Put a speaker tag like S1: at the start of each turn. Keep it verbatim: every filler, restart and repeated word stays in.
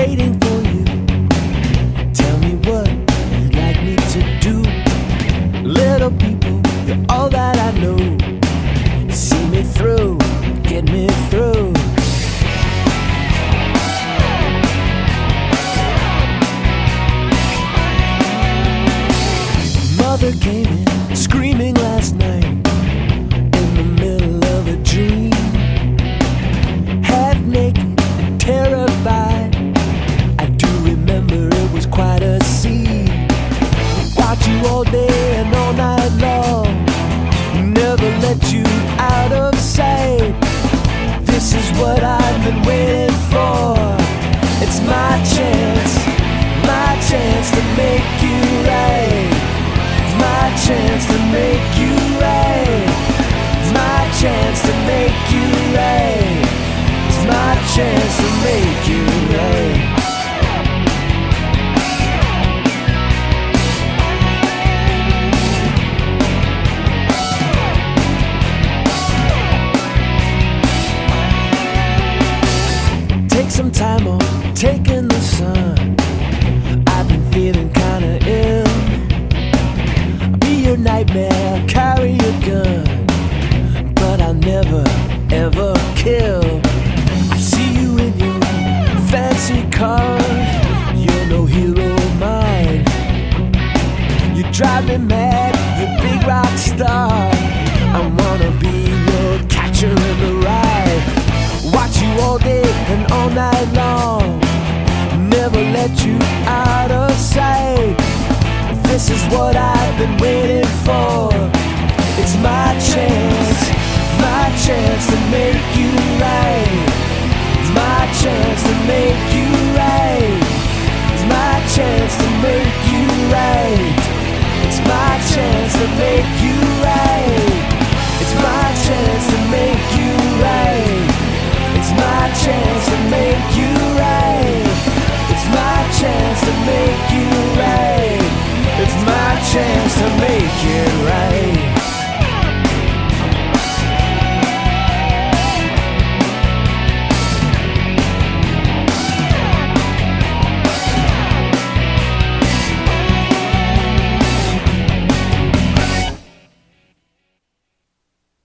S1: waiting for you. Tell me what you'd like me to do. Little people, you're all that I know. See me through, get me through. Mother came in screaming last night in the middle of a dream. Half naked and terrified, I do remember it was quite a scene. Watch you all day and all night long, never let you out of sight. This is what I've been waiting for. It's my chance, my chance to make you right. It's my chance to make you right. It's my chance to make you right. It's my chance to make you right. Take some time off, taking the sun. I've been feeling kinda ill. I'll be your nightmare, carry your gun, but I'll never, ever kill. I see you in your fancy car. You're no hero of mine. You drive me mad, you big rock star. I wanna be your catcher in the rye. Watch you all day and all night long, never let you out of sight. This is what I've been waiting for. It's my chance, my chance to make you right.